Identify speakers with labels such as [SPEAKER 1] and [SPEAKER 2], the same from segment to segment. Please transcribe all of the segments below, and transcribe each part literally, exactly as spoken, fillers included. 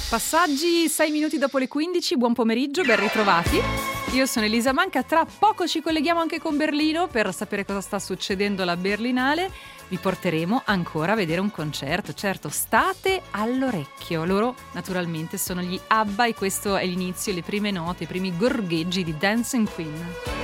[SPEAKER 1] Passaggi sei minuti dopo le quindici, buon pomeriggio, ben ritrovati. Io sono Elisa Manca, tra poco ci colleghiamo anche con Berlino per sapere cosa sta succedendo alla Berlinale. Vi porteremo ancora a vedere un concerto, certo, state all'orecchio. Loro naturalmente sono gli ABBA e questo è l'inizio, le prime note, i primi gorgheggi di Dancing Queen.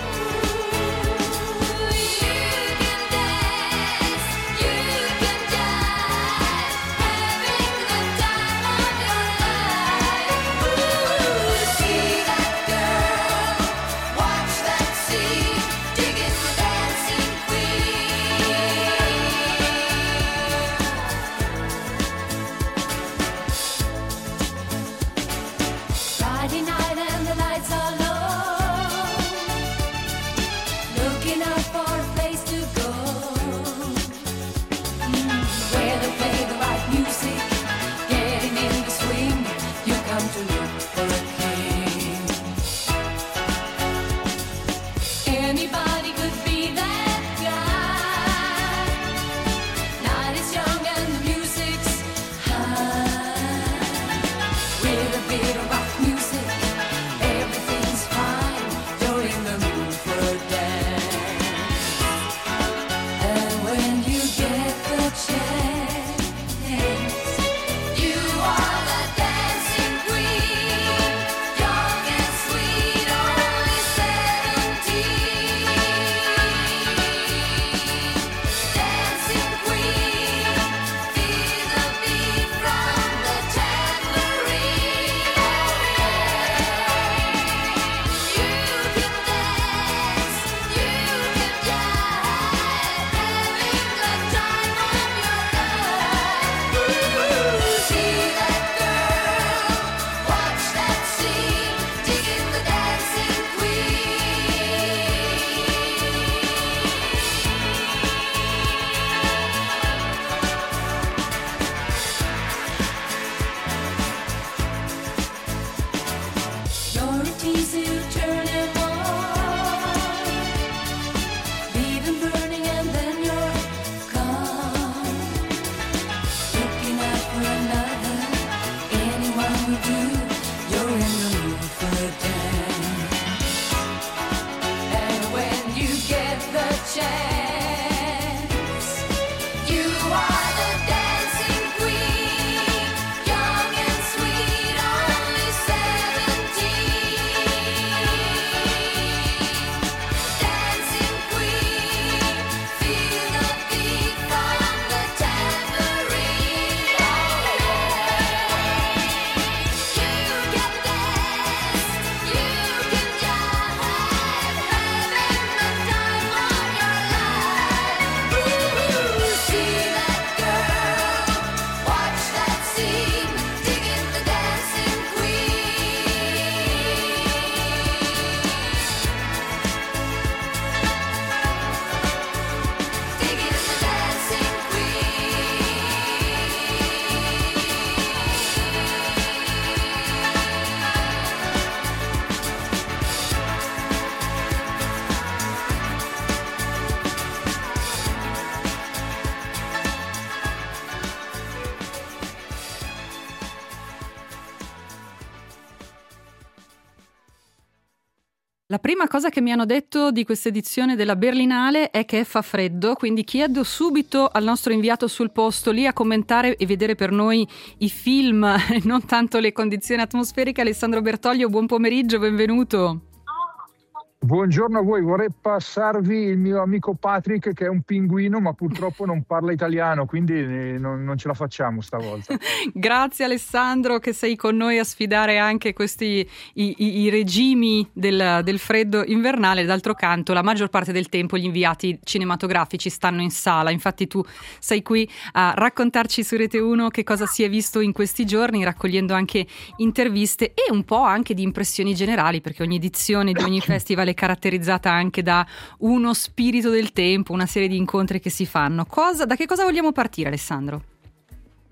[SPEAKER 1] La prima cosa che mi hanno detto di questa edizione della Berlinale è che fa freddo, quindi chiedo subito al nostro inviato sul posto lì a commentare e vedere per noi i film, non tanto le condizioni atmosferiche. Alessandro Bertoglio, buon pomeriggio, benvenuto.
[SPEAKER 2] Buongiorno a voi, vorrei passarvi il mio amico Patrick che è un pinguino ma purtroppo non parla italiano, quindi non, non ce la facciamo stavolta.
[SPEAKER 1] Grazie Alessandro che sei con noi a sfidare anche questi i, i, i regimi del, del freddo invernale. D'altro canto la maggior parte del tempo gli inviati cinematografici stanno in sala, infatti tu sei qui a raccontarci su Rete uno che cosa si è visto in questi giorni, raccogliendo anche interviste e un po' anche di impressioni generali, perché ogni edizione di ogni festival è caratterizzata anche da uno spirito del tempo, una serie di incontri che si fanno. Cosa, da che cosa vogliamo partire, Alessandro?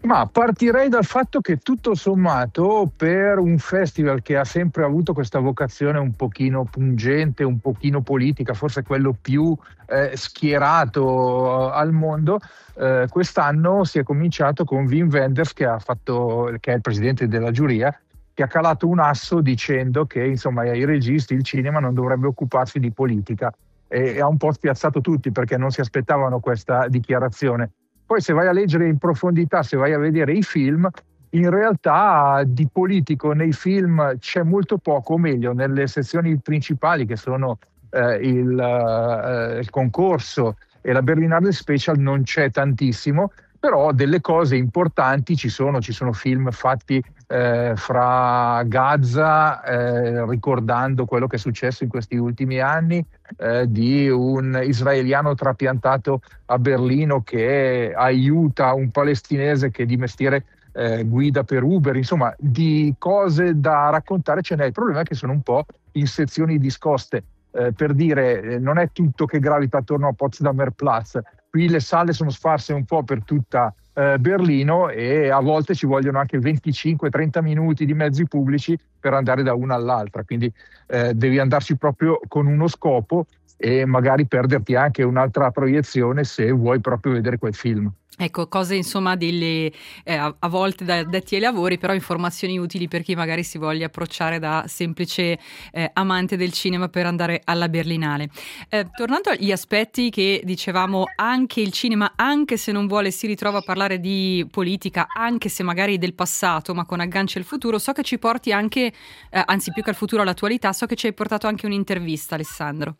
[SPEAKER 2] Ma partirei dal fatto che tutto sommato per un festival che ha sempre avuto questa vocazione un pochino pungente, un pochino politica, forse quello più eh, schierato al mondo, eh, quest'anno si è cominciato con Wim Wenders che ha fatto, che è il presidente della giuria, che ha calato un asso dicendo che insomma i registi, il cinema non dovrebbe occuparsi di politica, e, e ha un po' spiazzato tutti perché non si aspettavano questa dichiarazione. Poi se vai a leggere in profondità, se vai a vedere i film, in realtà di politico nei film c'è molto poco, o meglio, nelle sezioni principali che sono eh, il, eh, il concorso e la Berlinale Special non c'è tantissimo, però delle cose importanti ci sono, ci sono film fatti eh, fra Gaza, eh, ricordando quello che è successo in questi ultimi anni, eh, di un israeliano trapiantato a Berlino che aiuta un palestinese che di mestiere eh, guida per Uber, insomma di cose da raccontare ce n'è. Il problema è che sono un po' in sezioni discoste, eh, per dire eh, non è tutto che gravita attorno a Potsdamer Platz, qui le sale sono sparse un po' per tutta eh, Berlino e a volte ci vogliono anche venticinque trenta minuti di mezzi pubblici per andare da una all'altra, quindi eh, devi andarci proprio con uno scopo e magari perderti anche un'altra proiezione se vuoi proprio vedere quel film.
[SPEAKER 1] Ecco, cose insomma delle, eh, a, a volte da addetti ai lavori, però informazioni utili per chi magari si voglia approcciare da semplice eh, amante del cinema per andare alla Berlinale. Eh, tornando agli aspetti che dicevamo, anche il cinema, anche se non vuole, si ritrova a parlare di politica, anche se magari del passato, ma con agganci al futuro, so che ci porti anche, eh, anzi più che al futuro all'attualità, so che ci hai portato anche un'intervista, Alessandro.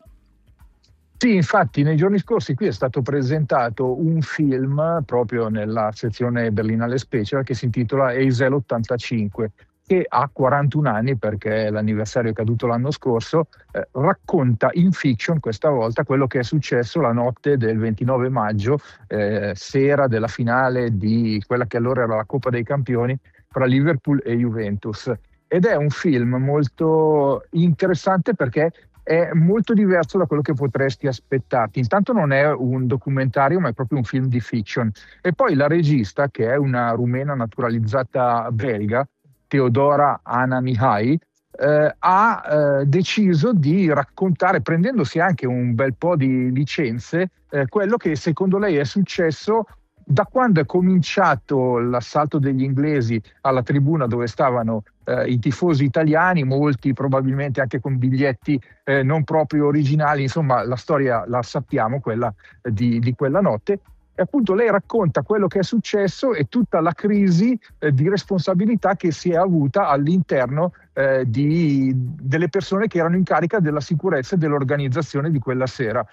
[SPEAKER 2] Sì, infatti nei giorni scorsi qui è stato presentato un film proprio nella sezione Berlinale Special che si intitola Eisel ottantacinque, che ha quarantuno anni perché l'anniversario è caduto l'anno scorso, eh, racconta in fiction questa volta quello che è successo la notte del ventinove maggio, eh, sera della finale di quella che allora era la Coppa dei Campioni fra Liverpool e Juventus. Ed è un film molto interessante perché è molto diverso da quello che potresti aspettarti. Intanto non è un documentario, ma è proprio un film di fiction. E poi la regista, che è una rumena naturalizzata belga, Teodora Ana Mihai, eh, ha eh, deciso di raccontare, prendendosi anche un bel po' di licenze, eh, quello che secondo lei è successo da quando è cominciato l'assalto degli inglesi alla tribuna dove stavano eh, i tifosi italiani, molti probabilmente anche con biglietti eh, non proprio originali, insomma la storia la sappiamo, quella eh, di, di quella notte. E appunto lei racconta quello che è successo e tutta la crisi eh, di responsabilità che si è avuta all'interno eh, di, delle persone che erano in carica della sicurezza e dell'organizzazione di quella sera.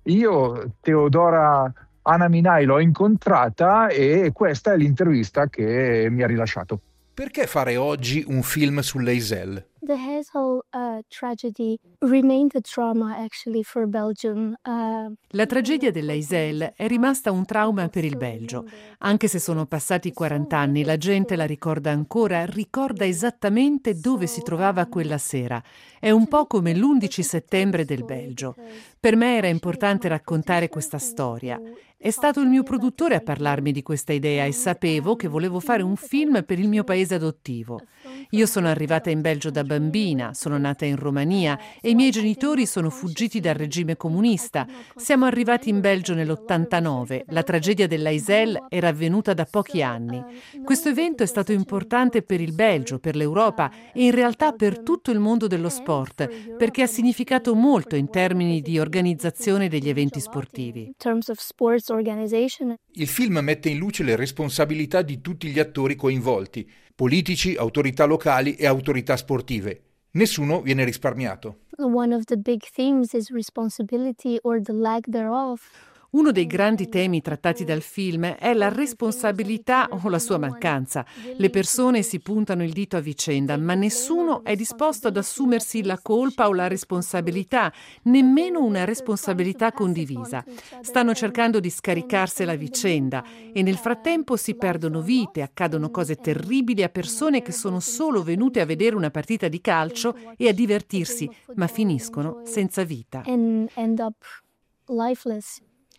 [SPEAKER 2] Io, Teodora Ana Minai, l'ho incontrata e questa è l'intervista che mi ha rilasciato.
[SPEAKER 3] Perché fare oggi un film sull'Eisel?
[SPEAKER 4] The Heysel uh, tragedy remained a trauma actually for Belgium. Uh,
[SPEAKER 5] La tragedia dell'Eisel è rimasta un trauma per il Belgio. Anche se sono passati quaranta anni, la gente la ricorda ancora, ricorda esattamente dove si trovava quella sera. È un po' come l'undici settembre del Belgio. Per me era importante raccontare questa storia. È stato il mio produttore a parlarmi di questa idea e sapevo che volevo fare un film per il mio paese adottivo. Io sono arrivata in Belgio da bambina, sono nata in Romania e i miei genitori sono fuggiti dal regime comunista. Siamo arrivati in Belgio nell'ottantanove. La tragedia dell'Eisel era avvenuta da pochi anni. Questo evento è stato importante per il Belgio, per l'Europa e in realtà per tutto il mondo dello sport, perché ha significato molto in termini di organizzazione degli eventi sportivi.
[SPEAKER 3] Il film mette in luce le responsabilità di tutti gli attori coinvolti, politici, autorità locali e autorità sportive. Nessuno viene risparmiato.
[SPEAKER 4] One of the big themes is responsibility or the lack thereof.
[SPEAKER 5] Uno dei grandi temi trattati dal film è la responsabilità o la sua mancanza. Le persone si puntano il dito a vicenda, ma nessuno è disposto ad assumersi la colpa o la responsabilità, nemmeno una responsabilità condivisa. Stanno cercando di scaricarsela a vicenda e nel frattempo si perdono vite, accadono cose terribili a persone che sono solo venute a vedere una partita di calcio e a divertirsi, ma finiscono senza vita.
[SPEAKER 4] And end up lifeless.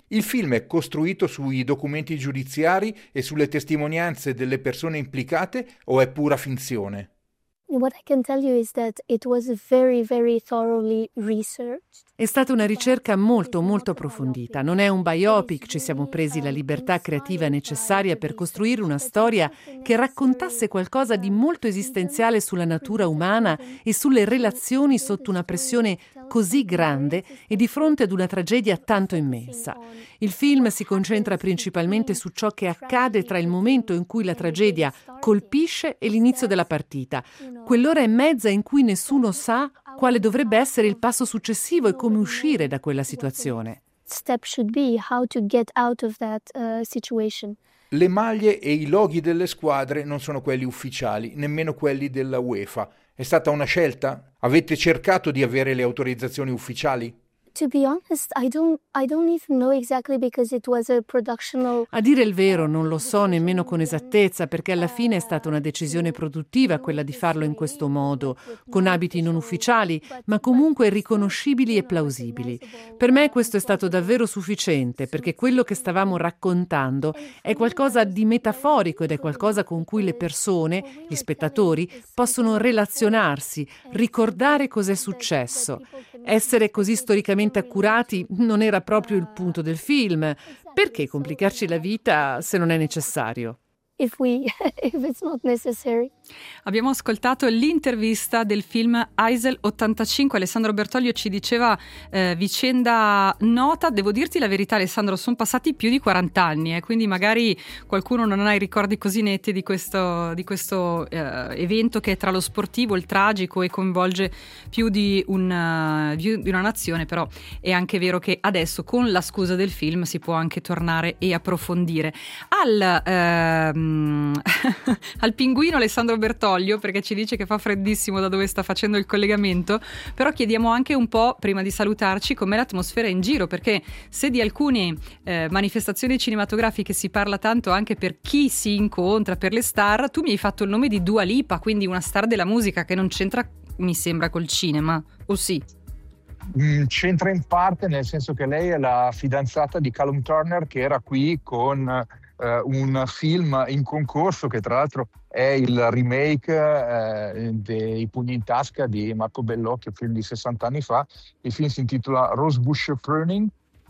[SPEAKER 3] Il film è costruito sui documenti giudiziari e sulle testimonianze delle persone implicate o è pura finzione?
[SPEAKER 4] What I can tell you is that it was very, very thoroughly researched.
[SPEAKER 5] È stata una ricerca molto, molto approfondita. Non è un biopic, ci siamo presi la libertà creativa necessaria per costruire una storia che raccontasse qualcosa di molto esistenziale sulla natura umana e sulle relazioni sotto una pressione così grande e di fronte ad una tragedia tanto immensa. Il film si concentra principalmente su ciò che accade tra il momento in cui la tragedia colpisce e l'inizio della partita, quell'ora e mezza in cui nessuno sa quale dovrebbe essere il passo successivo e come uscire da quella situazione.
[SPEAKER 4] Step should be how to get out of that uh, situation.
[SPEAKER 3] Le maglie e i loghi delle squadre non sono quelli ufficiali, nemmeno quelli della UEFA. È stata una scelta? Avete cercato di avere le autorizzazioni ufficiali?
[SPEAKER 4] To be honest, I don't I don't even know exactly because it was a productional.
[SPEAKER 5] A dire il vero, non lo so nemmeno con esattezza, perché alla fine è stata una decisione produttiva quella di farlo in questo modo, con abiti non ufficiali, ma comunque riconoscibili e plausibili. Per me questo è stato davvero sufficiente, perché quello che stavamo raccontando è qualcosa di metaforico ed è qualcosa con cui le persone, gli spettatori, possono relazionarsi, ricordare cos'è successo. Essere così storicamente accurati non era proprio il punto del film. Perché complicarci la vita se non è necessario?
[SPEAKER 4] If we, if it's not necessary.
[SPEAKER 1] Abbiamo ascoltato l'intervista del film Heysel ottantacinque. Alessandro Bertoglio ci diceva eh, vicenda nota. Devo dirti la verità, Alessandro, sono passati più di quaranta anni, eh, quindi magari qualcuno non ha i ricordi così netti di questo, di questo eh, evento che è tra lo sportivo, il tragico e coinvolge più di, un, uh, di una nazione, però è anche vero che adesso con la scusa del film si può anche tornare e approfondire. Al ehm, al pinguino Alessandro Bertoglio, perché ci dice che fa freddissimo da dove sta facendo il collegamento, però chiediamo anche un po', prima di salutarci, com'è l'atmosfera in giro, perché se di alcune eh, manifestazioni cinematografiche si parla tanto anche per chi si incontra, per le star, tu mi hai fatto il nome di Dua Lipa, quindi una star della musica che non c'entra, mi sembra, col cinema, o sì?
[SPEAKER 2] C'entra in parte, nel senso che lei è la fidanzata di Callum Turner, che era qui con Uh, un film in concorso che tra l'altro è il remake uh, dei Pugni in tasca di Marco Bellocchio, film di sessanta anni fa. Il film si intitola Rosebush Pruning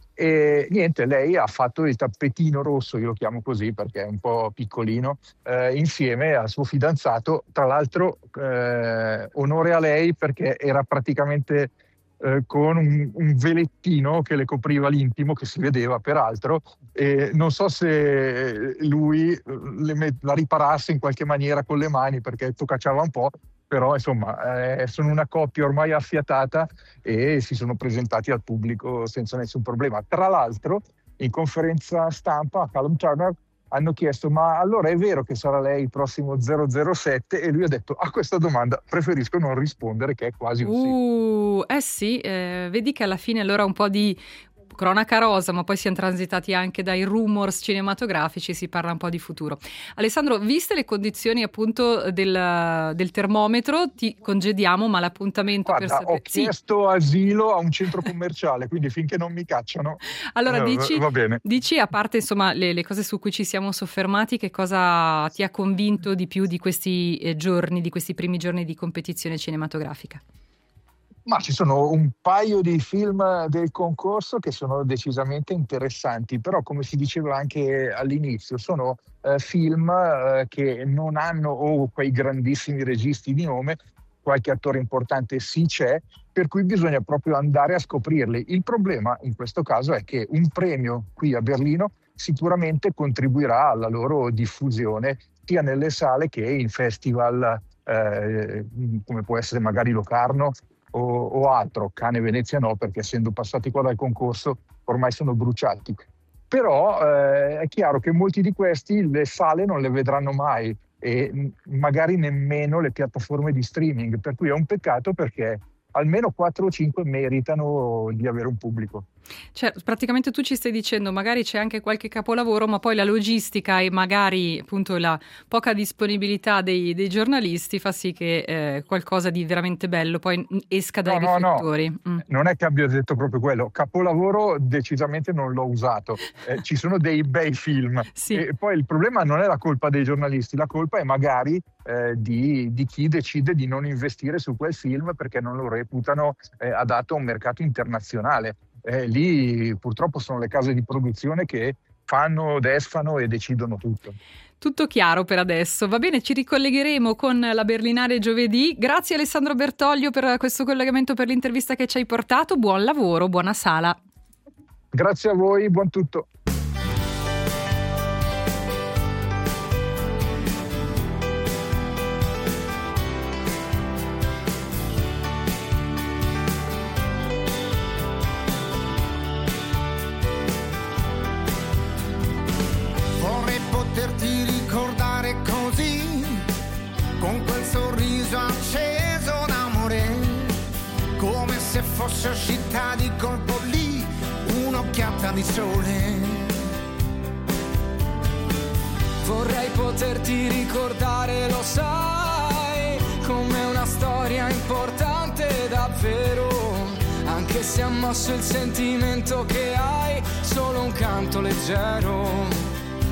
[SPEAKER 2] e niente, lei ha fatto il tappetino rosso, io lo chiamo così perché è un po' piccolino, uh, insieme al suo fidanzato. Tra l'altro uh, onore a lei perché era praticamente Eh, con un, un velettino che le copriva l'intimo, che si vedeva peraltro, e non so se lui le met- la riparasse in qualche maniera con le mani perché toccacciava un po', però insomma eh, sono una coppia ormai affiatata e si sono presentati al pubblico senza nessun problema. Tra l'altro in conferenza stampa a Callum Turner hanno chiesto: ma allora è vero che sarà lei il prossimo zero zero sette? E lui ha detto: a questa domanda preferisco non rispondere, che è quasi un
[SPEAKER 1] uh, sì. Eh sì, eh, vedi che alla fine allora un po' di cronaca rosa, ma poi siamo transitati anche dai rumors cinematografici, si parla un po' di futuro. Alessandro, viste le condizioni appunto del, del termometro, ti congediamo, ma l'appuntamento
[SPEAKER 2] Guarda,
[SPEAKER 1] per sapere...
[SPEAKER 2] ho chiesto sì. asilo a un centro commerciale, quindi finché non mi cacciano
[SPEAKER 1] allora
[SPEAKER 2] eh,
[SPEAKER 1] dici,
[SPEAKER 2] va bene.
[SPEAKER 1] Dici, a parte insomma le, le cose su cui ci siamo soffermati, che cosa ti ha convinto di più di questi eh, giorni, di questi primi giorni di competizione cinematografica?
[SPEAKER 2] Ma ci sono un paio di film del concorso che sono decisamente interessanti, però come si diceva anche all'inizio sono eh, film eh, che non hanno o quei grandissimi registi di nome, qualche attore importante sì c'è, per cui bisogna proprio andare a scoprirli. Il problema in questo caso è che un premio qui a Berlino sicuramente contribuirà alla loro diffusione sia nelle sale che in festival eh, come può essere magari Locarno O, o altro. Cannes e Venezia no, perché essendo passati qua dal concorso ormai sono bruciati. Però eh, è chiaro che molti di questi le sale non le vedranno mai e magari nemmeno le piattaforme di streaming, per cui è un peccato perché almeno quattro o cinque meritano di avere un pubblico.
[SPEAKER 1] Cioè, praticamente tu ci stai dicendo magari c'è anche qualche capolavoro, ma poi la logistica e magari appunto la poca disponibilità dei, dei giornalisti fa sì che eh, qualcosa di veramente bello poi esca dai
[SPEAKER 2] no,
[SPEAKER 1] riflettori.
[SPEAKER 2] No,
[SPEAKER 1] mm.
[SPEAKER 2] non è che abbia detto proprio quello. Capolavoro decisamente non l'ho usato. Eh, ci sono dei bei film.
[SPEAKER 1] Sì.
[SPEAKER 2] E poi il problema non è la colpa dei giornalisti, la colpa è magari eh, di, di chi decide di non investire su quel film perché non lo reputano eh, adatto a un mercato internazionale. Eh, lì purtroppo sono le case di produzione che fanno, desfano e decidono tutto.
[SPEAKER 1] Tutto chiaro per adesso. Va bene, ci ricollegheremo con la Berlinale giovedì. Grazie Alessandro Bertoglio per questo collegamento, per l'intervista che ci hai portato. Buon lavoro, buona sala.
[SPEAKER 2] Grazie a voi, buon tutto.
[SPEAKER 6] Poterti ricordare così, con quel sorriso acceso d'amore, come se fosse uscita di colpo lì un'occhiata di sole.
[SPEAKER 7] Vorrei poterti ricordare, lo sai, come una storia importante davvero, anche se ha mosso il sentimento che hai, solo un canto leggero.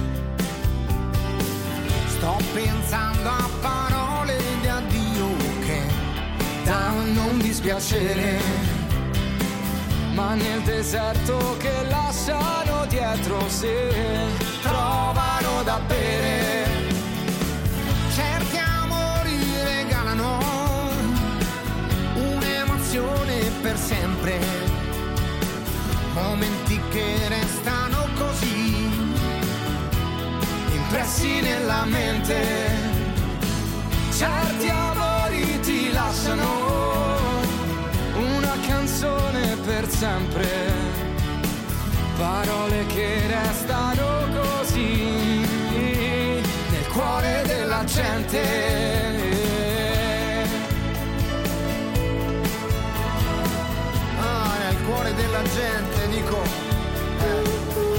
[SPEAKER 6] Sto pensando a parole di addio che danno un dispiacere,
[SPEAKER 7] ma nel deserto che lasciano dietro sé
[SPEAKER 6] trovano da bere. Certi amori regalano un'emozione per sempre, momenti che restano così impressi nella mente.
[SPEAKER 7] Certi amori ti lasciano una canzone per sempre, parole che restano così nel cuore della gente.
[SPEAKER 6] Ah, nel cuore della gente, dico. Eh.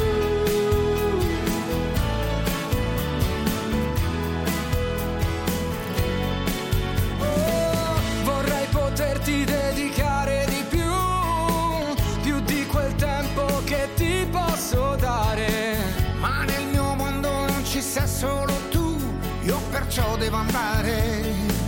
[SPEAKER 7] Poterti dedicare di più, più di quel tempo che ti posso dare.
[SPEAKER 6] Ma nel mio mondo non ci sei solo tu, io perciò devo andare.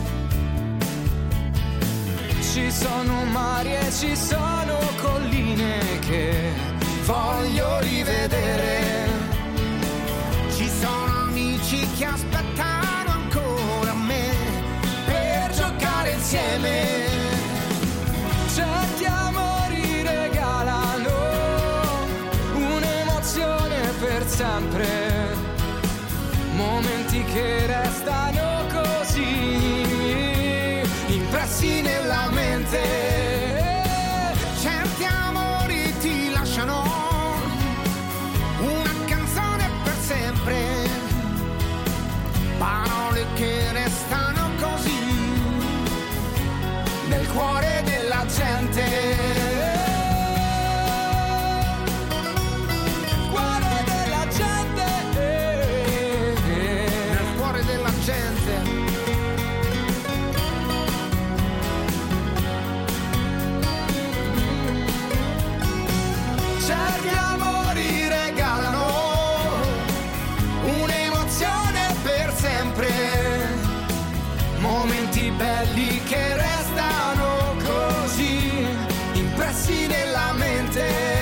[SPEAKER 7] Ci sono mari e ci sono colline che voglio rivedere.
[SPEAKER 6] Ci sono amici che aspettano ancora me per giocare insieme.
[SPEAKER 7] Certi amori regalano un'emozione per sempre, momenti che restano così impressi nella mente.
[SPEAKER 6] Certi amori ti lasciano una canzone per sempre, parole che restano così nel cuore della gente.
[SPEAKER 7] Cuore della gente,
[SPEAKER 6] nel cuore della gente.
[SPEAKER 7] certi amori regalano un'emozione per sempre, momenti belli che restano così impressi nella mente.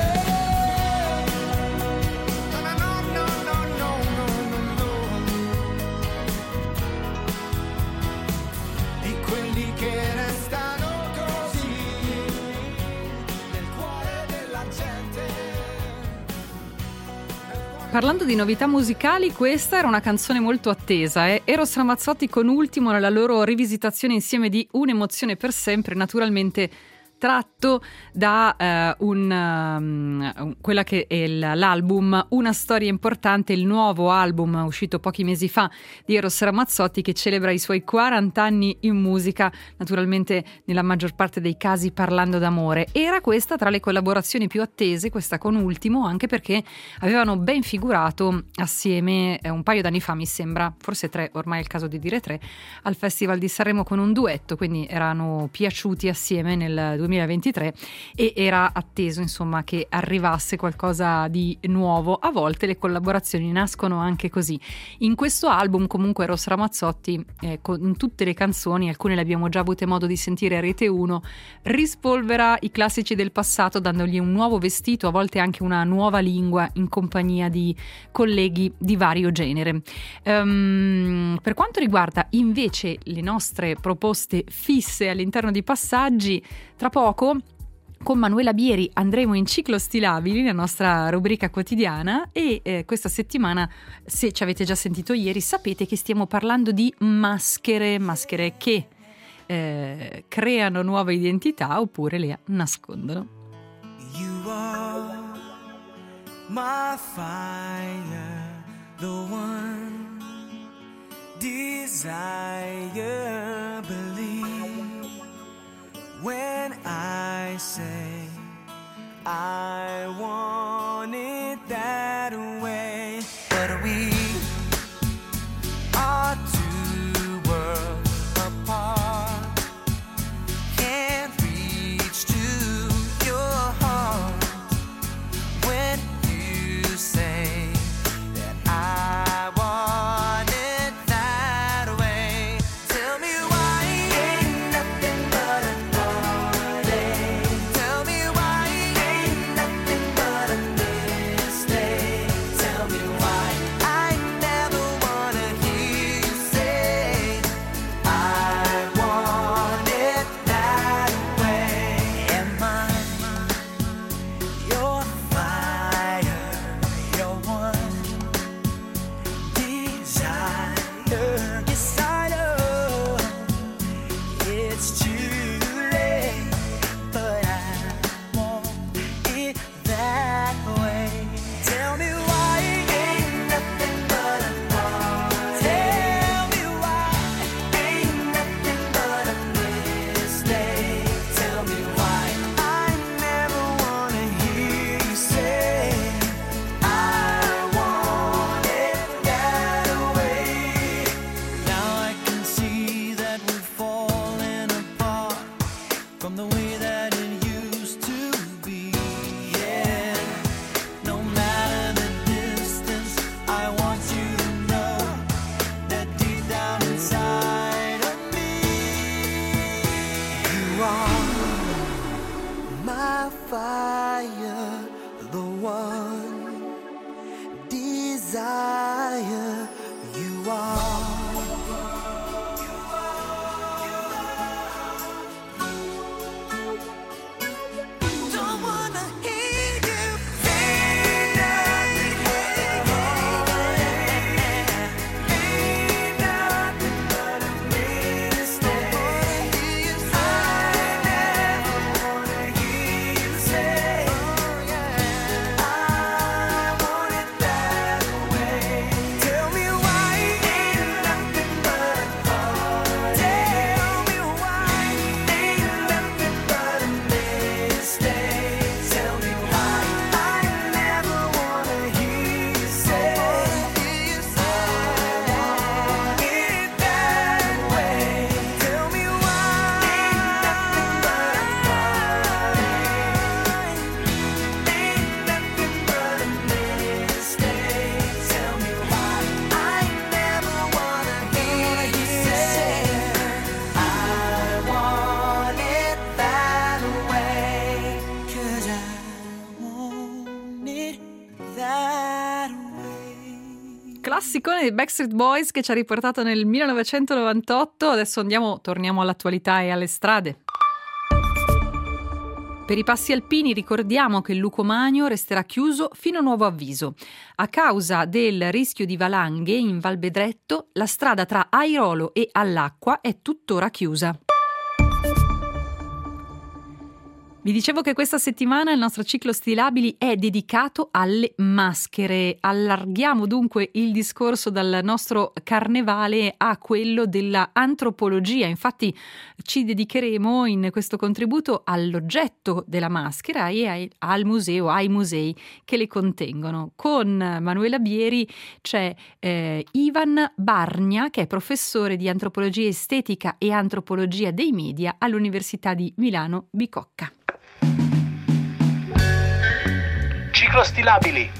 [SPEAKER 1] Parlando di novità musicali, questa era una canzone molto attesa, eh? Eros Ramazzotti con Ultimo nella loro rivisitazione insieme di Un'emozione per sempre, naturalmente tratto da uh, un, um, quella che è l'album Una storia importante, il nuovo album uscito pochi mesi fa di Eros Ramazzotti, che celebra i suoi quaranta anni in musica, naturalmente nella maggior parte dei casi parlando d'amore. Era questa tra le collaborazioni più attese, questa con Ultimo, anche perché avevano ben figurato assieme eh, un paio d'anni fa, mi sembra, forse tre, ormai è il caso di dire tre, al Festival di Sanremo con un duetto, quindi erano piaciuti assieme nel duemilaventitré e era atteso insomma che arrivasse qualcosa di nuovo. A volte le collaborazioni nascono anche così. In questo album comunque Eros Ramazzotti, eh, con tutte le canzoni, alcune le abbiamo già avute modo di sentire a Rete uno, rispolvera i classici del passato dandogli un nuovo vestito, a volte anche una nuova lingua, in compagnia di colleghi di vario genere. Um, per quanto riguarda invece le nostre proposte fisse all'interno di Passaggi, tra poco con Manuela Bieri andremo in Ciclo Stilabili, la nostra rubrica quotidiana, e eh, questa settimana, se ci avete già sentito ieri, sapete che stiamo parlando di maschere, maschere che eh, creano nuove identità oppure le nascondono.
[SPEAKER 8] You are my fire, the one desire, believe when I say I want it that way. But we are two worlds apart, can't reach to your heart when you say that I want it that way. Tell me why ain't nothing but a party. Tell me why ain't nothing but a mistake. Tell me why I never wanna hear you say I want it that way. Am I your fire, your one desire? Yes, I know it's too late, but I want it that way. Tell me why ain't nothing but a party. Tell me why ain't nothing but a mistake. Tell me why I never wanna hear you say I want it that way. Now I can see that we're falling apart from the way that it used to be. Yeah, no matter the distance, I want you to know that deep down inside of me, you are my fire, the one desire. You are. Don't wanna hear you say nothing, ain't nothing but a mistake. I never wanna hear you say I want it that way. Tell me why ain't nothing but a party. Tell me why ain't nothing but a mistake. Tell me why I never wanna hear you say I want it that way. Tell me why ain't nothing but a party. Ain't nothing but a mistake. Tell me why I never wanna hear you say I want it that way. 'Cause I want it that way.
[SPEAKER 1] Classicone dei Backstreet Boys che ci ha riportato nel millenovecentonovantotto. Adesso andiamo, torniamo all'attualità e alle strade. Per i passi alpini ricordiamo che il Lucomagno resterà chiuso fino a nuovo avviso. A causa del rischio di valanghe in Val Bedretto, la strada tra Airolo e All'Acqua è tuttora chiusa. Vi dicevo che questa settimana il nostro ciclo Stilabili è dedicato alle maschere. Allarghiamo dunque il discorso dal nostro carnevale a quello della antropologia. Infatti ci dedicheremo in questo contributo all'oggetto della maschera e ai, al museo, ai musei che le contengono. Con Manuela Bieri c'è eh, Ivan Bargna, che è professore di antropologia estetica e antropologia dei media all'Università di Milano Bicocca.
[SPEAKER 9] Ciclo Stilabili.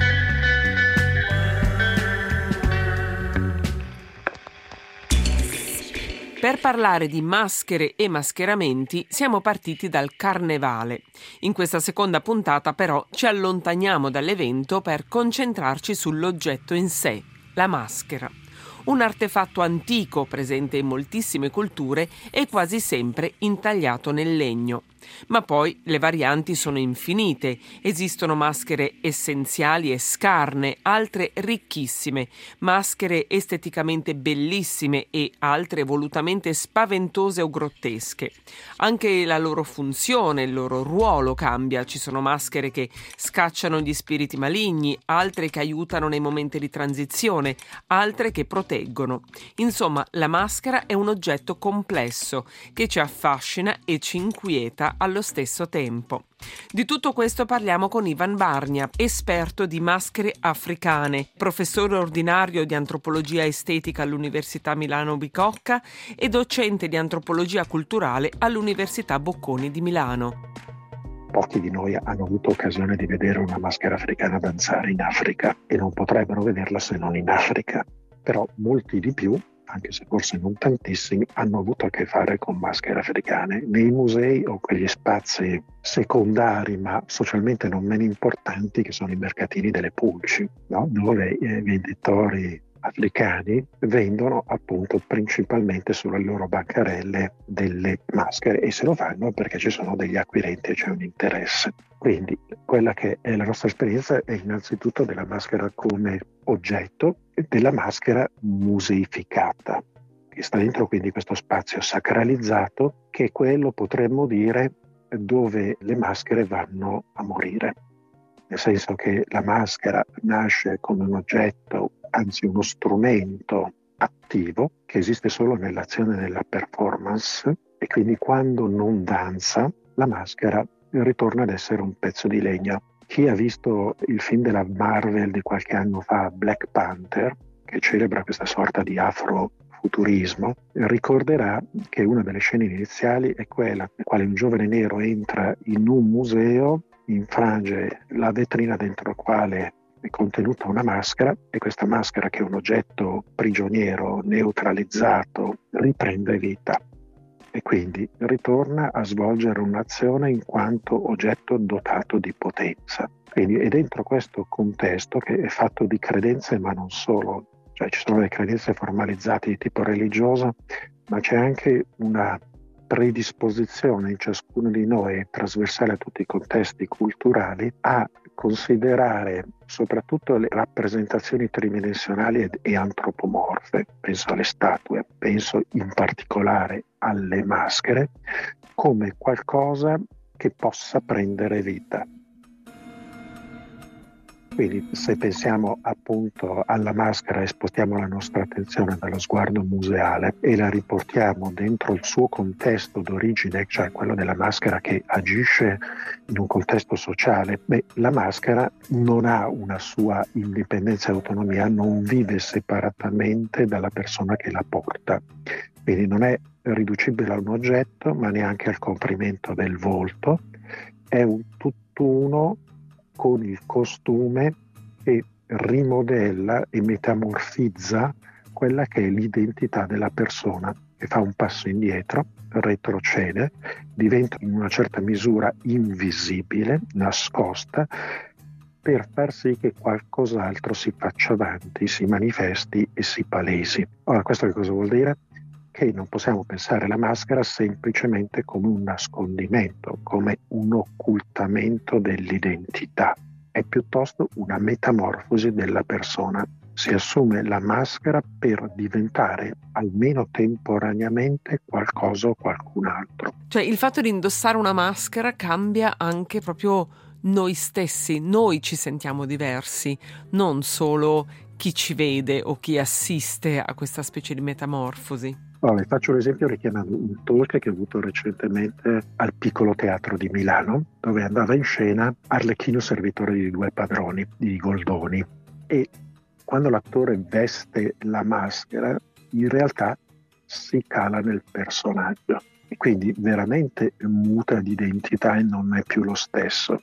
[SPEAKER 10] Per parlare di maschere e mascheramenti siamo partiti dal carnevale. In questa seconda puntata però ci allontaniamo dall'evento per concentrarci sull'oggetto in sé, la maschera. Un artefatto antico presente in moltissime culture e quasi sempre intagliato nel legno. Ma poi le varianti sono infinite, esistono maschere essenziali e scarne, altre ricchissime, maschere esteticamente bellissime e altre volutamente spaventose o grottesche. Anche la loro funzione, il loro ruolo cambia, ci sono maschere che scacciano gli spiriti maligni, altre che aiutano nei momenti di transizione, altre che proteggono. Insomma, la maschera è un oggetto complesso che ci affascina e ci inquieta allo stesso tempo. Di tutto questo parliamo con Ivan Bargna, esperto di maschere africane, professore ordinario di antropologia estetica all'Università Milano Bicocca e docente di antropologia culturale all'Università Bocconi di Milano.
[SPEAKER 11] Pochi di noi hanno avuto occasione di vedere una maschera africana danzare in Africa e non potrebbero vederla se non in Africa, però molti di più, anche se forse non tantissimi, hanno avuto a che fare con maschere africane nei musei o quegli spazi secondari ma socialmente non meno importanti che sono i mercatini delle pulci, no? Dove i venditori africani vendono appunto principalmente sulle loro bancarelle delle maschere e se lo fanno perché ci sono degli acquirenti e c'è un interesse. Quindi quella che è la nostra esperienza è innanzitutto della maschera come oggetto e della maschera museificata, che sta dentro quindi questo spazio sacralizzato che è quello, potremmo dire, dove le maschere vanno a morire. Nel senso che la maschera nasce come un oggetto, anzi uno strumento attivo che esiste solo nell'azione della performance e quindi quando non danza la maschera ritorna ad essere un pezzo di legno. Chi ha visto il film della Marvel di qualche anno fa, Black Panther, che celebra questa sorta di afrofuturismo, ricorderà che una delle scene iniziali è quella nella quale un giovane nero entra in un museo, infrange la vetrina dentro la quale è contenuta una maschera e questa maschera, che è un oggetto prigioniero neutralizzato, riprende vita e quindi ritorna a svolgere un'azione in quanto oggetto dotato di potenza. Quindi è dentro questo contesto, che è fatto di credenze ma non solo, cioè ci sono le credenze formalizzate di tipo religioso, ma c'è anche una predisposizione in ciascuno di noi, trasversale a tutti i contesti culturali, a considerare soprattutto le rappresentazioni tridimensionali e antropomorfe, penso alle statue, penso in particolare alle maschere, come qualcosa che possa prendere vita. Quindi se pensiamo appunto alla maschera e spostiamo la nostra attenzione dallo sguardo museale e la riportiamo dentro il suo contesto d'origine, cioè quello della maschera che agisce in un contesto sociale, beh, la maschera non ha una sua indipendenza e autonomia, non vive separatamente dalla persona che la porta. Quindi non è riducibile a un oggetto, ma neanche al comprimento del volto, è un tutt'uno con il costume che rimodella e metamorfizza quella che è l'identità della persona, che fa un passo indietro, retrocede, diventa in una certa misura invisibile, nascosta, per far sì che qualcos'altro si faccia avanti, si manifesti e si palesi. Ora, questo che cosa vuol dire? Che non possiamo pensare alla maschera semplicemente come un nascondimento, come un occultamento dell'identità. È piuttosto una metamorfosi della persona. si assume la maschera per diventare almeno temporaneamente qualcosa o qualcun altro.
[SPEAKER 10] Cioè il fatto di indossare una maschera cambia anche proprio noi stessi, noi ci sentiamo diversi, non solo chi ci vede o chi assiste a questa specie di metamorfosi.
[SPEAKER 11] Allora, faccio l'esempio richiamando un talk che ho avuto recentemente al Piccolo Teatro di Milano, dove andava in scena Arlecchino servitore di due padroni, di Goldoni, e quando l'attore veste la maschera in realtà si cala nel personaggio e quindi veramente muta di identità e non è più lo stesso.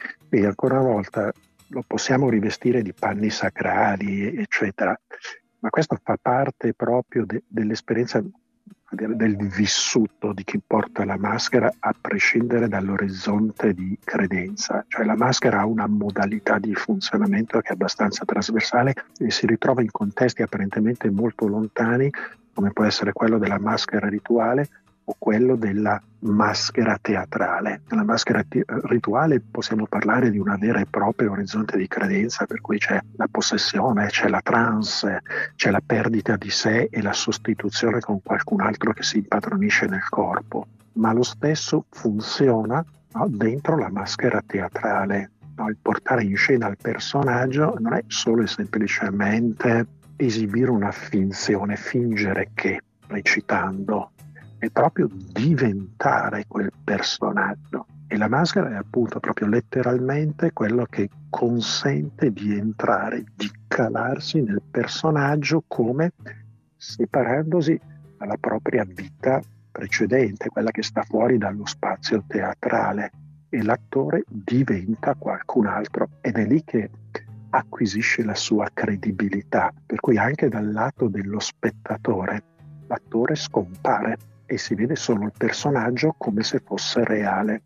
[SPEAKER 11] E ancora una volta lo possiamo rivestire di panni sacrali, eccetera, ma questo fa parte proprio de- dell'esperienza del, del vissuto di chi porta la maschera, a prescindere dall'orizzonte di credenza. Cioè la maschera ha una modalità di funzionamento che è abbastanza trasversale e si ritrova in contesti apparentemente molto lontani, come può essere quello della maschera rituale o quello della maschera teatrale. Nella maschera ti- rituale possiamo parlare di una vera e propria orizzonte di credenza, per cui c'è la possessione, c'è la trance, c'è la perdita di sé e la sostituzione con qualcun altro che si impadronisce nel corpo. Ma lo stesso funziona, no, dentro la maschera teatrale. No? Il portare in scena il personaggio non è solo e semplicemente esibire una finzione, fingere che, recitando, è proprio diventare quel personaggio. E la maschera è appunto proprio letteralmente quello che consente di entrare, di calarsi nel personaggio, come separandosi dalla propria vita precedente, quella che sta fuori dallo spazio teatrale, e l'attore diventa qualcun altro ed è lì che acquisisce la sua credibilità, per cui anche dal lato dello spettatore l'attore scompare e si vede solo il personaggio come se fosse reale.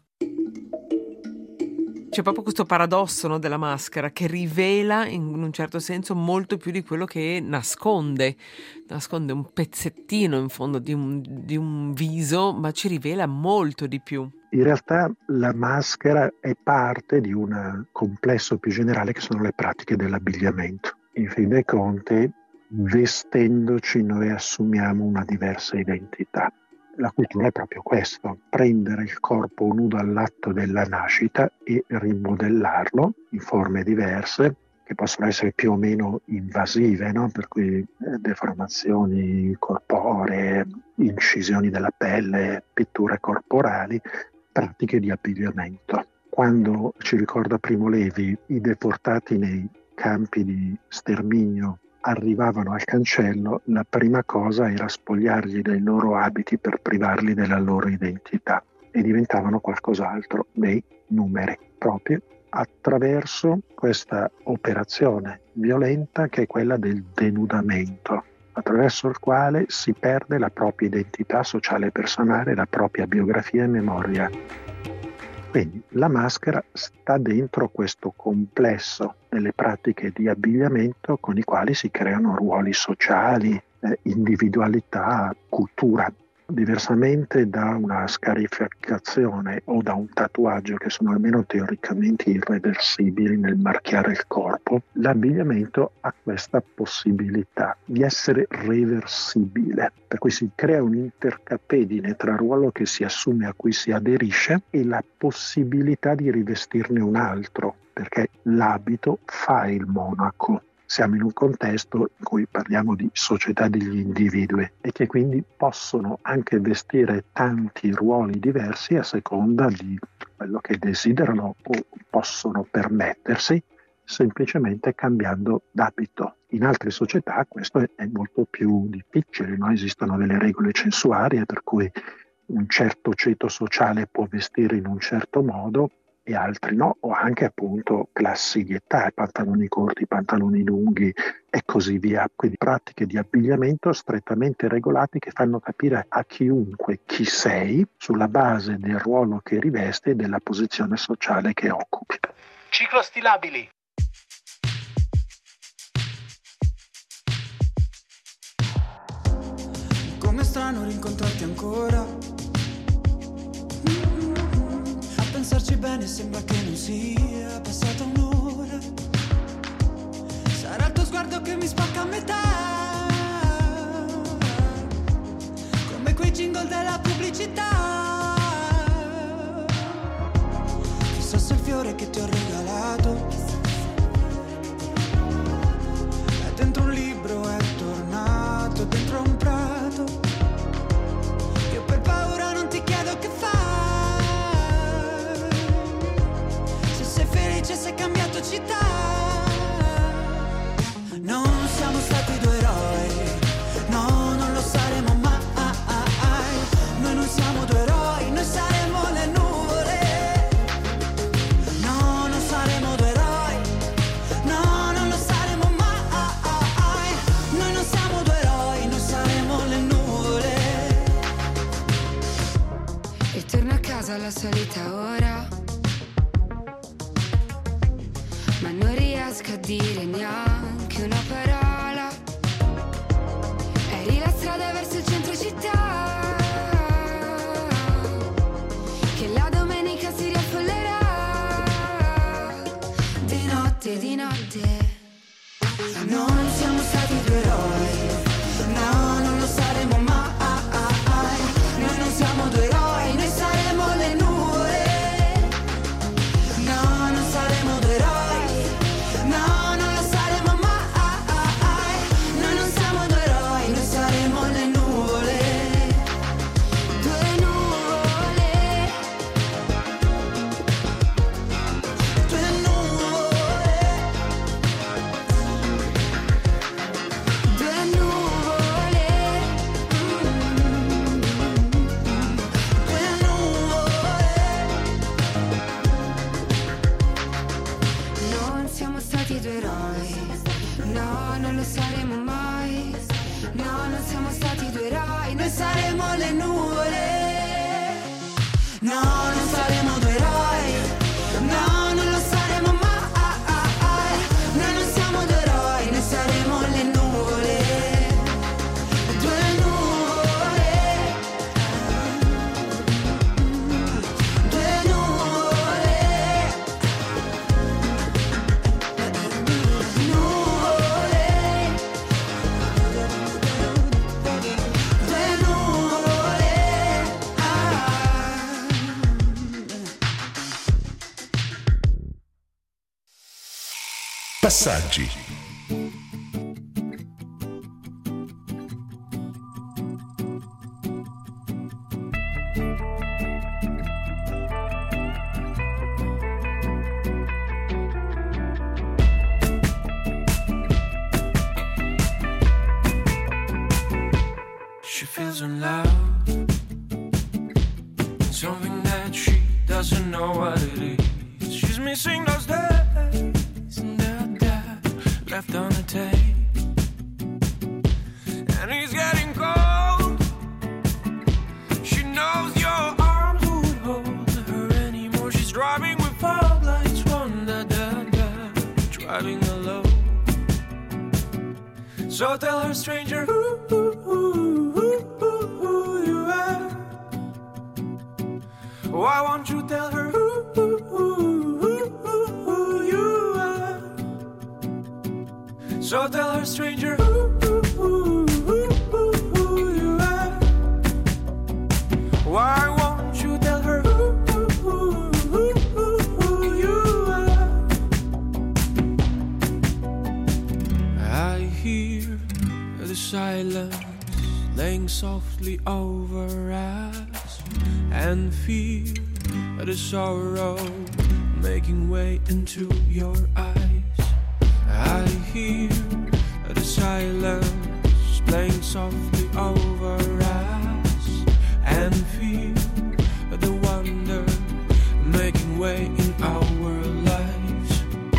[SPEAKER 10] C'è proprio questo paradosso, no, della maschera, che rivela in un certo senso molto più di quello che nasconde. Nasconde un pezzettino in fondo di un, di un viso, ma ci rivela molto di più.
[SPEAKER 11] In realtà la maschera è parte di un complesso più generale che sono le pratiche dell'abbigliamento. In fin dei conti, vestendoci noi assumiamo una diversa identità. La cultura è proprio questo, prendere il corpo nudo all'atto della nascita e rimodellarlo in forme diverse, che possono essere più o meno invasive, no? Per cui eh, deformazioni corporee, incisioni della pelle, pitture corporali, pratiche di abbigliamento. Quando, ci ricorda Primo Levi, i deportati nei campi di sterminio arrivavano al cancello, la prima cosa era spogliargli dei loro abiti per privarli della loro identità e diventavano qualcos'altro, dei numeri, proprio attraverso questa operazione violenta che è quella del denudamento, attraverso il quale si perde la propria identità sociale e personale, la propria biografia e memoria. Quindi la maschera sta dentro questo complesso delle pratiche di abbigliamento con i quali si creano ruoli sociali, eh, individualità, cultura. Diversamente da una scarificazione o da un tatuaggio, che sono almeno teoricamente irreversibili nel marchiare il corpo, l'abbigliamento ha questa possibilità di essere reversibile, per cui si crea un'intercapedine tra il ruolo che si assume, a cui si aderisce, e la possibilità di rivestirne un altro, perché l'abito fa il monaco. Siamo in un contesto in cui parliamo di società degli individui e che quindi possono anche vestire tanti ruoli diversi a seconda di quello che desiderano o possono permettersi, semplicemente cambiando d'abito. In altre società questo è molto più difficile, no? Esistono delle regole censuarie per cui un certo ceto sociale può vestire in un certo modo e altri no, o anche appunto classi di età, pantaloni corti, pantaloni lunghi e così via. Quindi pratiche di abbigliamento strettamente regolate che fanno capire a chiunque chi sei sulla base del ruolo che riveste e della posizione sociale che occupi.
[SPEAKER 9] Ciclostilabili.
[SPEAKER 7] Com'è strano rincontrarti ancora. Pensarci bene sembra che non sia passata un'ora. Sarà il tuo
[SPEAKER 12] sguardo che mi spacca a metà, come quei jingle della pubblicità. Chissà se il fiore che ti ho regalato è dentro un libro, è tornato dentro un prato. Io per paura non ti chiedo che fai, se sei felice, se hai cambiato città. Non siamo stati due eroi, no, non lo saremo mai. Noi non siamo due eroi, noi saremo le nuvole. No, non saremo due eroi, no, non lo saremo mai. Noi non siamo due eroi, noi saremo le nuvole.
[SPEAKER 13] E torno a casa alla solita ora, ma non riesco a dire neanche una parola. Eri la strada verso il centro città, che la domenica si riaffollerà. Di notte, di notte. Non siamo stati due eroi, no, non lo saremo mai. Noi non siamo due eroi, noi saremo le nuvole. No, non saremo due eroi, no, non lo saremo mai. Noi non siamo due eroi, noi saremo le nuvole. Due nuvole, due nuvole, due nuvole, mm, due nuvole. Non siamo stati due eroi, no, non lo saremo mai. No, non siamo stati due eroi, noi saremo le nuvole. No, non saremo due eroi, no, non lo saremo mai. Noi non siamo due eroi, noi saremo le nuvole. Due nuvole, due nuvole, nuvole, due nuvole.
[SPEAKER 14] Passaggi.
[SPEAKER 15] She feels in love, something that she doesn't know what it is. She's missing those days and that that left on the tape, and he's getting cold. She knows your arms won't hold her anymore. She's driving with fog lights, one da da da, driving alone. So tell her, stranger, who, who, who, who, who, who you are. Why won't you tell her who, who, who, who, who, who you are? So tell her, stranger, who, who, who, who, who, who you are. Why won't you tell her who, who, who, who, who, who you are? I hear the silence laying softly over us, and feel the sorrow making way into your eyes. I hear the silence playing softly over us, and feel the wonder making way in our lives.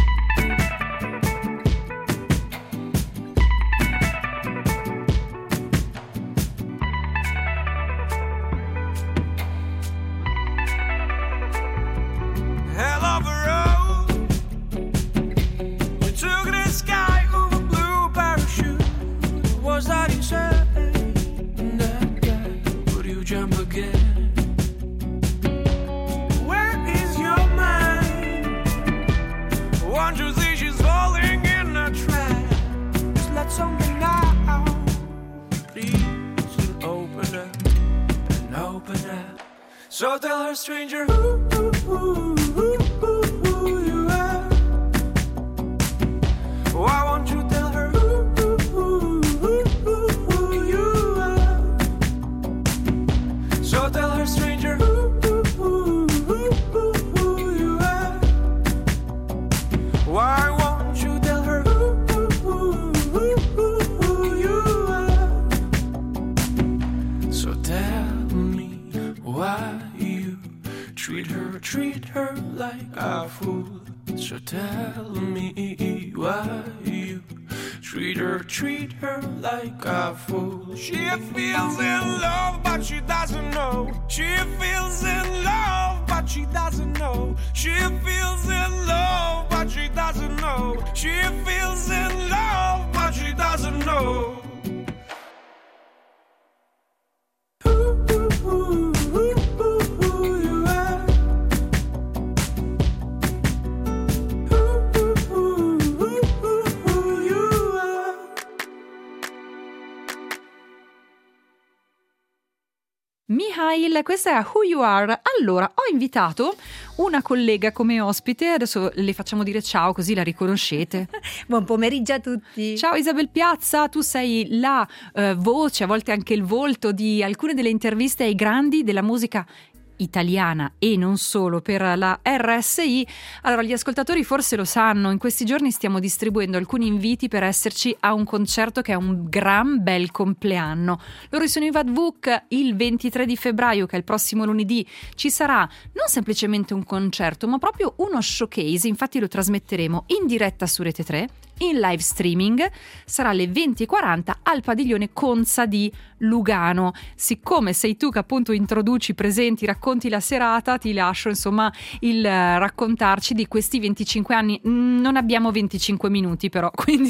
[SPEAKER 15] Hell of a road, we took the sky over blue parachute. Was that insane? That guy, would you jump again? Where is your mind? Won't you see she's falling in a trap? So tell her, stranger, who, who, who, who, who, who you are. Why won't you tell her who, who, who, who, who, who you are? So tell her, stranger, who, who, who, who, who, who you are. Why won't you tell her who, who, who, who, who, who you are? So tell me why you treat her, treat her like a fool. So tell me why you treat her, treat her like a fool. She feels in love, but she doesn't know. She feels in love, but she doesn't know. She feels in love, but she doesn't know. She feels in love, but she doesn't know. Ooh, ooh, ooh.
[SPEAKER 1] Mihail, questa è Who You Are. Allora, ho invitato una collega come ospite, adesso le facciamo dire ciao così la riconoscete.
[SPEAKER 14] Buon pomeriggio a tutti.
[SPEAKER 1] Ciao Isabel Piazza, tu sei la uh, voce, a volte anche il volto di alcune delle interviste ai grandi della musica italiana e non solo per la R S I. Allora, gli ascoltatori forse lo sanno, in questi giorni stiamo distribuendo alcuni inviti per esserci a un concerto che è un gran bel compleanno. Loro sono i Vadvuk. Il ventitré di febbraio, che è il prossimo lunedì, ci sarà non semplicemente un concerto ma proprio uno showcase. Infatti lo trasmetteremo in diretta su Rete tre, in live streaming, sarà alle venti e quaranta al padiglione Conza di Lugano. Siccome sei tu che appunto introduci, presenti, racconti la serata, ti lascio insomma il uh, raccontarci di questi venticinque anni. Mm, non abbiamo venticinque minuti però, quindi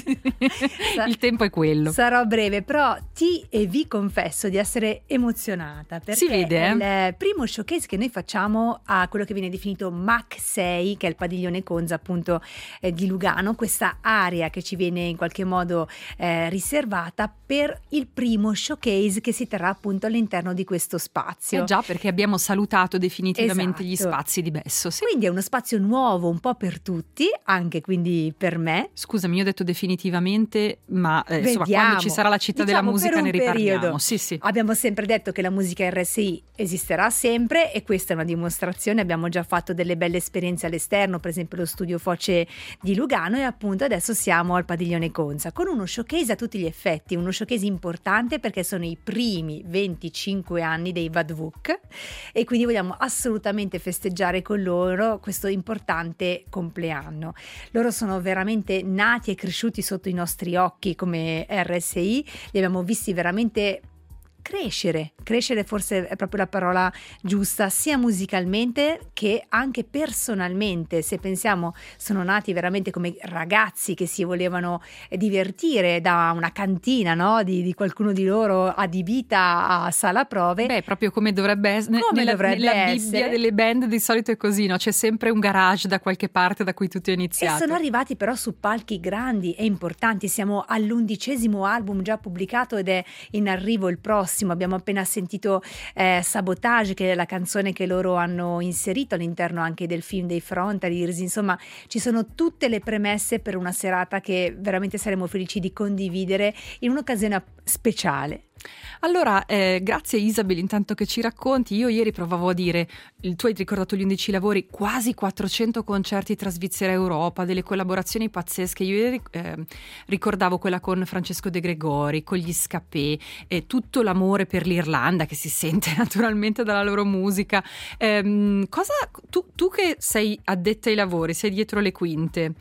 [SPEAKER 1] il tempo è quello.
[SPEAKER 14] Sarò breve, però ti e vi confesso di essere emozionata perché
[SPEAKER 1] si vede, eh?
[SPEAKER 14] è il primo showcase che noi facciamo a quello che viene definito M A C sei, che è il padiglione Conza appunto eh, di Lugano, questa area che ci viene in qualche modo eh, riservata per il primo showcase che si terrà appunto all'interno di questo spazio.
[SPEAKER 1] Eh già, perché abbiamo salutato definitivamente
[SPEAKER 14] esatto.
[SPEAKER 1] gli spazi di Besso. Sì.
[SPEAKER 14] Quindi è uno spazio nuovo un po' per tutti, anche quindi per me.
[SPEAKER 1] Scusami, io ho detto definitivamente, ma eh, insomma,
[SPEAKER 14] Vediamo.
[SPEAKER 1] quando ci sarà la città
[SPEAKER 14] diciamo,
[SPEAKER 1] della musica ne riparliamo.
[SPEAKER 14] Periodo.
[SPEAKER 1] Sì, sì.
[SPEAKER 14] Abbiamo sempre detto che la musica R S I esisterà sempre e questa è una dimostrazione. Abbiamo già fatto delle belle esperienze all'esterno, per esempio lo studio Foce di Lugano, e appunto adesso siamo al padiglione Conza con uno showcase a tutti gli effetti, uno showcase importante perché sono i primi venticinque anni dei Vadvuk e quindi vogliamo assolutamente festeggiare con loro questo importante compleanno. Loro sono veramente nati e cresciuti sotto i nostri occhi come R S I, li abbiamo visti veramente crescere, crescere forse è proprio la parola giusta, sia musicalmente che anche personalmente. Se pensiamo, sono nati veramente come ragazzi che si volevano divertire da una cantina, no? di, di qualcuno di loro adibita a sala prove.
[SPEAKER 1] Beh, proprio come dovrebbe essere,
[SPEAKER 14] come
[SPEAKER 1] nella,
[SPEAKER 14] dovrebbe
[SPEAKER 1] nella
[SPEAKER 14] essere.
[SPEAKER 1] Bibbia delle band di solito è così, no? C'è sempre un garage da qualche parte da cui tutto è iniziato.
[SPEAKER 14] E sono arrivati però su palchi grandi e importanti. Siamo all'undicesimo album già pubblicato ed è in arrivo il prossimo. Abbiamo appena sentito eh, Sabotage, che è la canzone che loro hanno inserito all'interno anche del film dei Frontaliers. Insomma, ci sono tutte le premesse per una serata che veramente saremo felici di condividere in un'occasione speciale.
[SPEAKER 1] Allora, eh, grazie Isabel intanto che ci racconti. Io ieri provavo a dire, tu hai ricordato gli undici lavori, quasi quattrocento concerti tra Svizzera e Europa, delle collaborazioni pazzesche. Io ieri eh, ricordavo quella con Francesco De Gregori, con gli Scapé, eh, tutto l'amore per l'Irlanda che si sente naturalmente dalla loro musica. Eh, cosa, tu, tu che sei addetta ai lavori, sei dietro le quinte,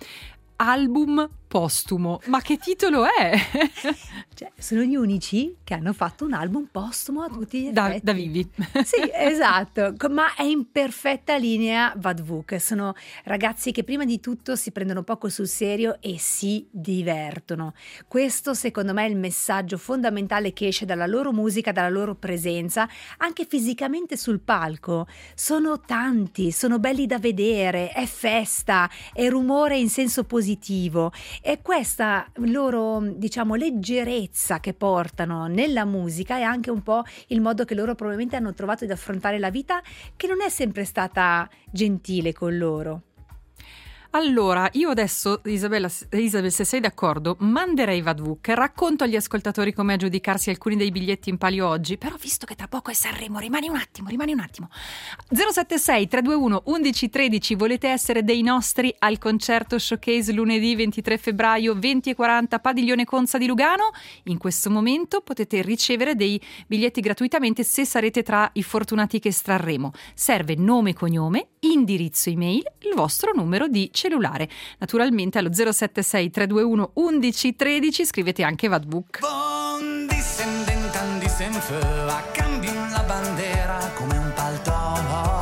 [SPEAKER 1] album postumo, ma che titolo è?
[SPEAKER 14] Cioè, sono gli unici che hanno fatto un album postumo a tutti gli
[SPEAKER 1] da,
[SPEAKER 14] effetti.
[SPEAKER 1] da vivi.
[SPEAKER 14] Sì, esatto, ma è in perfetta linea Vadvuk. Sono ragazzi che prima di tutto si prendono poco sul serio e si divertono. Questo secondo me è il messaggio fondamentale che esce dalla loro musica, dalla loro presenza, anche fisicamente sul palco. Sono tanti, sono belli da vedere, è festa, è rumore in senso positivo E questa loro, diciamo, leggerezza che portano nella musica è anche un po' il modo che loro probabilmente hanno trovato di affrontare la vita, che non è sempre stata gentile con loro.
[SPEAKER 1] Allora, io adesso, Isabella, Isabel, se sei d'accordo, manderei Vadvuk, racconto agli ascoltatori come aggiudicarsi alcuni dei biglietti in palio oggi, però visto che tra poco è Sanremo, rimani un attimo, rimani un attimo. zero sette sei tre due uno undici tredici, volete essere dei nostri al concerto showcase lunedì ventitré febbraio venti e quaranta Padiglione Conza di Lugano? In questo momento potete ricevere dei biglietti gratuitamente se sarete tra i fortunati che estrarremo. Serve nome e cognome, indirizzo email, il vostro numero di cellulare. Naturalmente allo zero sette sei tre due uno undici tredici scrivete anche Vadvuk.
[SPEAKER 6] Von discendenten di Senfe a cambiare la bandiera come un palto.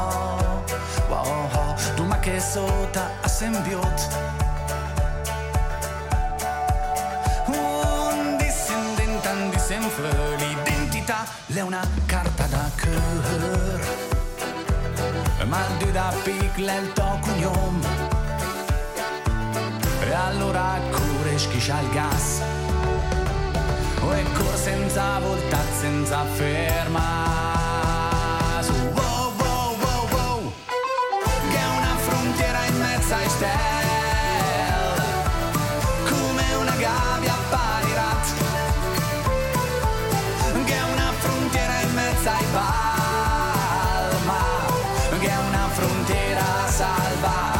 [SPEAKER 6] Wow, tu ma che sota a sembiot. Un discendenten di Senfe, l'identità è una carta da cœur. Ma du da picle il to cugnom. E allora corre schiscia il gas. O e cor senza volta, senza ferma. Su wow wow wow wow, che è una frontiera in mezzo ai stel, come una gabbia a parirat, che è una frontiera in mezzo ai palma, che è una frontiera salvata.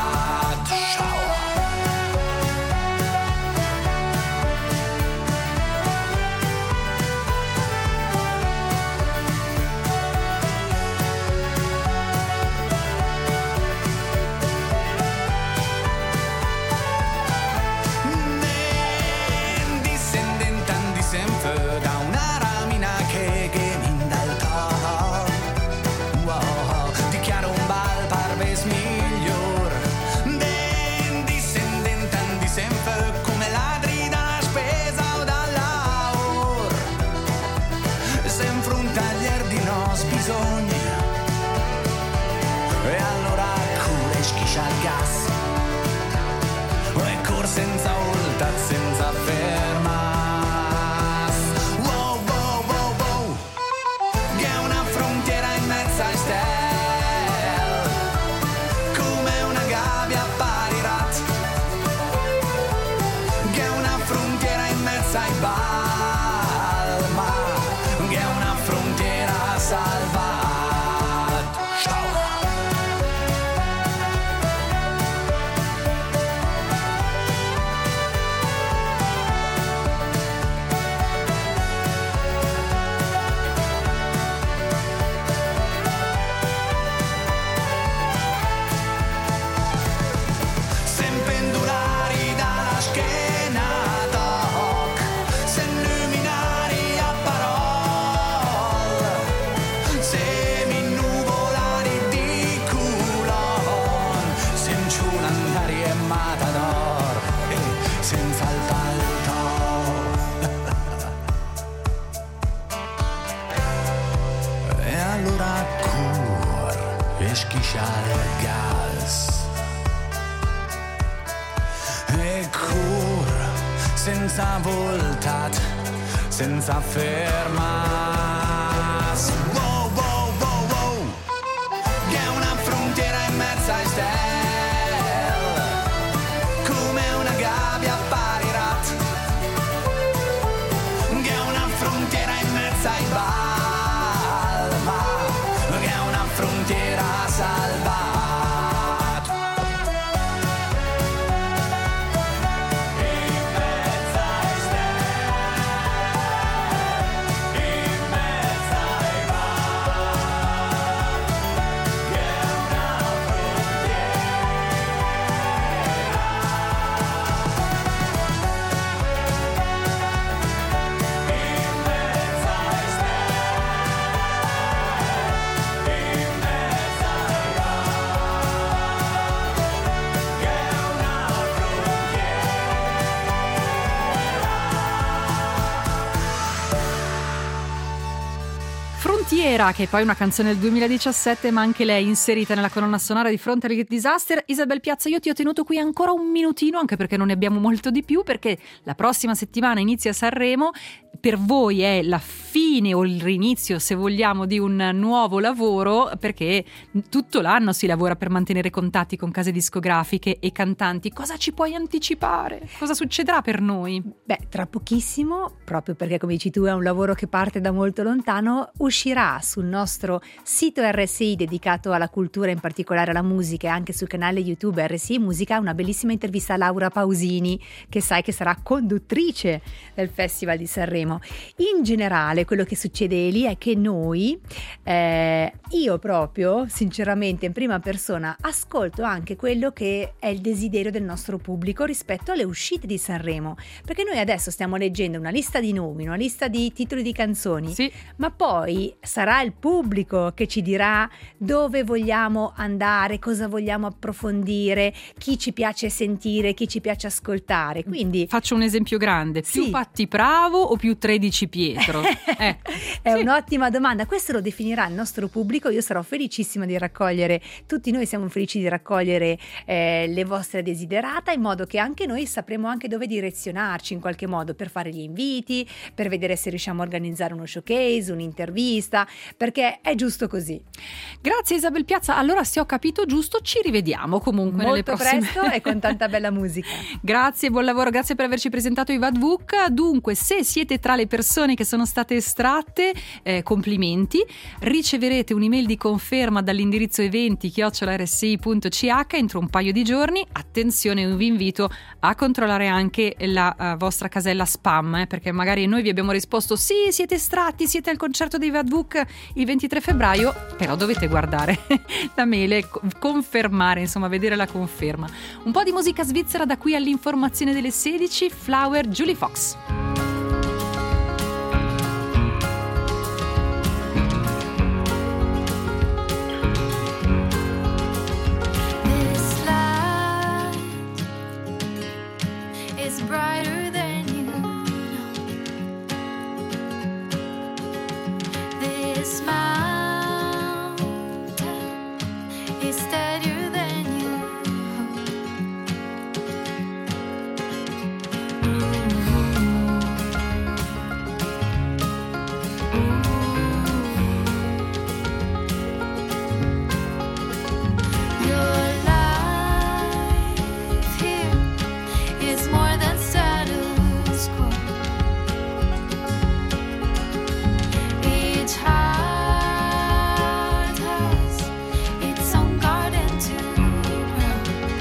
[SPEAKER 6] Da una ramina che che mi dà il cor. Wow, dichiaro un bal parves miglior. Den discendenten di sempre come ladri da spesa o da laur. Se in frontalier di nos bisogna. E allora cure schiscia il gas. E cor senza volta, senza ferma. E cur senza voltat, senza fermas. Wow, wow, wow, wow, che è una frontiera in mezzo ai stel, come una gabbia a parirat, che è una frontiera in mezzo ai balma, che è una frontiera salvata.
[SPEAKER 15] In mezzo ai
[SPEAKER 1] Frontiera, che è poi una canzone del duemiladiciassette, ma anche lei inserita nella colonna sonora di Fronte al Disaster. Isabel Piazza, io ti ho tenuto qui ancora un minutino, anche perché non ne abbiamo molto di più, perché la prossima settimana inizia Sanremo. Per voi è la fine o il rinizio, se vogliamo, di un nuovo lavoro, perché tutto l'anno si lavora per mantenere contatti con case discografiche e cantanti. Cosa ci puoi anticipare? Cosa succederà per noi?
[SPEAKER 14] Beh, tra pochissimo, proprio perché come dici tu è un lavoro che parte da molto lontano, uscirà sul nostro sito R S I dedicato alla cultura, in particolare alla musica, e anche sul canale YouTube R S I Musica, una bellissima intervista a Laura Pausini, che sai che sarà conduttrice del Festival di Sanremo. In generale quello che succede lì è che noi, eh, io proprio sinceramente in prima persona, ascolto anche quello che è il desiderio del nostro pubblico rispetto alle uscite di Sanremo, perché noi adesso stiamo leggendo una lista di nomi, una lista di titoli di canzoni,
[SPEAKER 1] sì,
[SPEAKER 14] ma poi sarà il pubblico che ci dirà dove vogliamo andare, cosa vogliamo approfondire, chi ci piace sentire, chi ci piace ascoltare. Quindi
[SPEAKER 1] faccio un esempio grande: più
[SPEAKER 14] sì.
[SPEAKER 1] Patti Bravo o più tredici Pietro? Eh.
[SPEAKER 14] È
[SPEAKER 1] sì.
[SPEAKER 14] un'ottima domanda, questo lo definirà il nostro pubblico. Io sarò felicissima di raccogliere, tutti noi siamo felici di raccogliere eh, le vostre desiderata, in modo che anche noi sapremo anche dove direzionarci in qualche modo per fare gli inviti, per vedere se riusciamo a organizzare uno showcase, un'intervista, perché è giusto così.
[SPEAKER 1] Grazie Isabel Piazza, allora se ho capito giusto ci rivediamo comunque
[SPEAKER 14] molto
[SPEAKER 1] nelle prossime...
[SPEAKER 14] presto e con tanta bella musica.
[SPEAKER 1] Grazie, buon lavoro, grazie per averci presentato i Vadvuk. Dunque, se siete tra le persone che sono state estratte, eh, complimenti, riceverete un'email di conferma dall'indirizzo eventi chiocciola erre esse i punto ci acca entro un paio di giorni. Attenzione, vi invito a controllare anche la uh, vostra casella spam, eh, perché magari noi vi abbiamo risposto sì, siete estratti, siete al concerto dei Vadvuk il ventitré febbraio, però dovete guardare la mail e confermare, insomma vedere la conferma. Un po' di musica svizzera da qui all'informazione delle sedici. Flower, Julie Fox.
[SPEAKER 16] Brighter than you know. This mountain is steadier than you hope. Your life here is more than status quo. Each heart has its own garden to grow.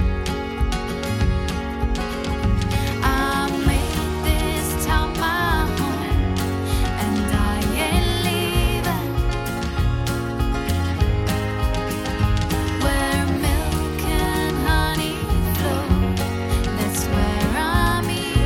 [SPEAKER 16] I made this town my home, and I ain't leaving. Where milk and honey flow, that's where I'm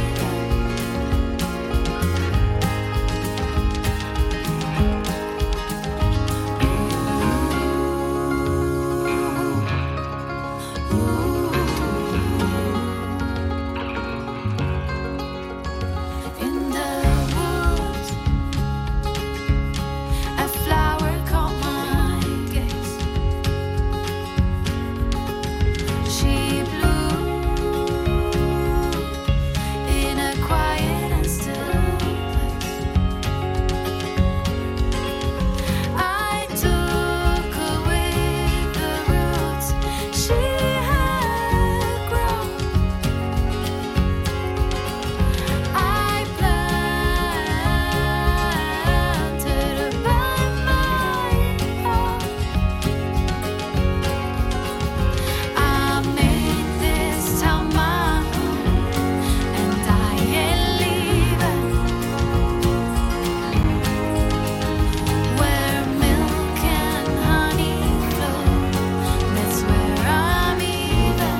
[SPEAKER 16] in the woods. A flower caught my gaze. She blew in a quiet and still place. I took away the roots she had grown. I planted her by my home. I made this town my home, and I ain't leaving. Where milk and honey flow, that's where I'm even.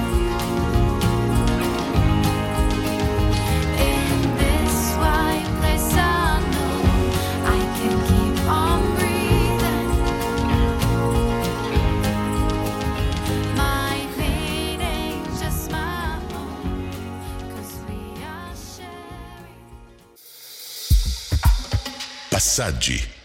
[SPEAKER 16] In this white place I know I can keep on breathing. My pain ain't just my home, 'cause we are sharing.
[SPEAKER 17] Passaggi.